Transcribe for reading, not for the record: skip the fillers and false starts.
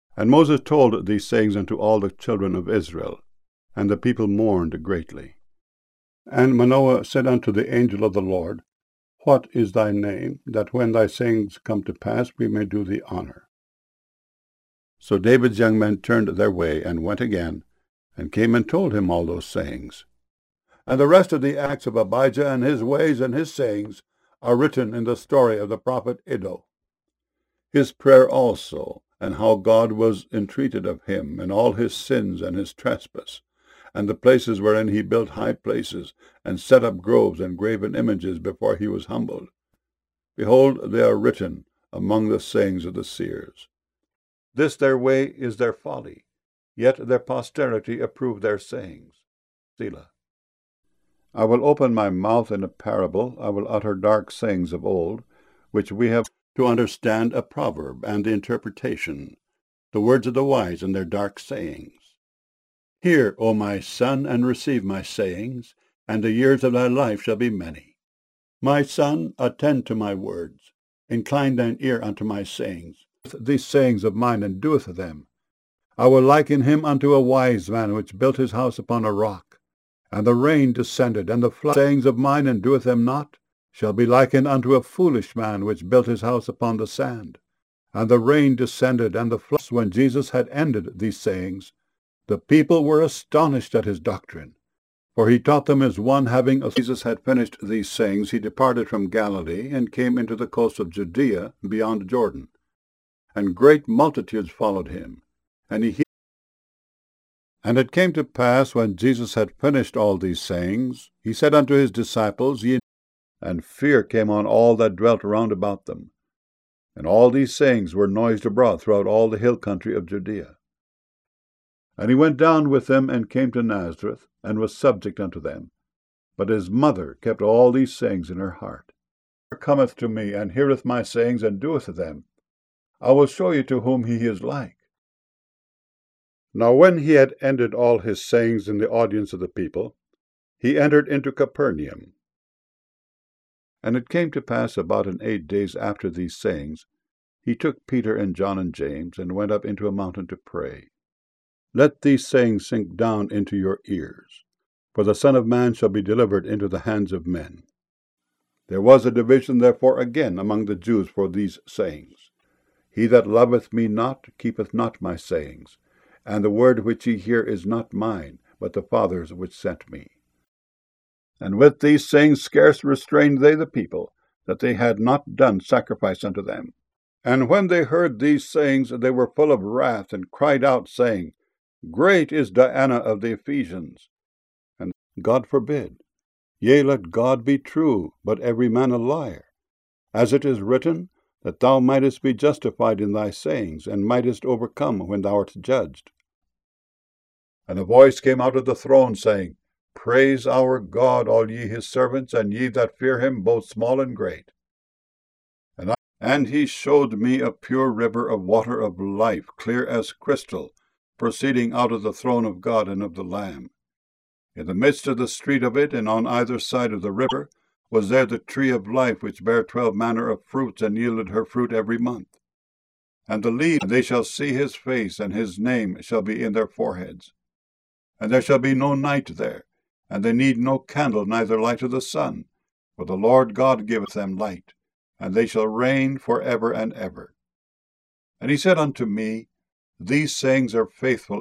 And Moses told these sayings unto all the children of Israel, and the people mourned greatly. And Manoah said unto the angel of the Lord, What is thy name, that when thy sayings come to pass we may do thee honor? So David's young men turned their way, and went again, and came and told him all those sayings. And the rest of the acts of Abijah, and his ways and his sayings, are written in the story of the prophet Iddo. His prayer also, and how God was entreated of him, and all his sins and his trespass, and the places wherein he built high places, and set up groves and graven images before he was humbled. Behold, they are written among the sayings of the seers. This their way is their folly, yet their posterity approve their sayings. Selah. I will open my mouth in a parable, I will utter dark sayings of old, which we have to understand a proverb and the interpretation, the words of the wise and their dark sayings. Hear, O my son, and receive my sayings, and the years of thy life shall be many. My son, attend to my words, incline thine ear unto my sayings. These sayings of mine, and doeth them. I will liken him unto a wise man which built his house upon a rock. And the rain descended, and the flood. Sayings of mine, and doeth them not, shall be likened unto a foolish man which built his house upon the sand. And the rain descended, and the flood. When Jesus had ended these sayings, the people were astonished at his doctrine, for he taught them as one having a... Jesus had finished these sayings, he departed from Galilee, and came into the coast of Judea beyond Jordan. And great multitudes followed him, and he healed. And it came to pass, when Jesus had finished all these sayings, he said unto his disciples, And fear came on all that dwelt round about them. And all these sayings were noised abroad throughout all the hill country of Judea. And he went down with them, and came to Nazareth, and was subject unto them. But his mother kept all these sayings in her heart. Whoever cometh to me, and heareth my sayings, and doeth them, I will show you to whom he is like. Now when he had ended all his sayings in the audience of the people, he entered into Capernaum. And it came to pass about 8 days after these sayings, he took Peter and John and James, and went up into a mountain to pray. Let these sayings sink down into your ears, for the Son of Man shall be delivered into the hands of men. There was a division therefore again among the Jews for these sayings. He that loveth me not keepeth not my sayings, and the word which ye hear is not mine, but the Father's which sent me. And with these sayings scarce restrained they the people, that they had not done sacrifice unto them. And when they heard these sayings, they were full of wrath, and cried out, saying, Great is Diana of the Ephesians. And God forbid. Yea, let God be true, but every man a liar. As it is written, that thou mightest be justified in thy sayings, and mightest overcome when thou art judged. And a voice came out of the throne, saying, Praise our God, all ye his servants, and ye that fear him, both small and great. And he showed me a pure river of water of life, clear as crystal, proceeding out of the throne of God and of the Lamb. In the midst of the street of it, and on either side of the river, was there the tree of life, which bare 12 manner of fruits, and yielded her fruit every month. And the leaves, and they shall see his face, and his name shall be in their foreheads. And there shall be no night there, and they need no candle, neither light of the sun, for the Lord God giveth them light, and they shall reign for ever and ever. And he said unto me, These sayings are faithful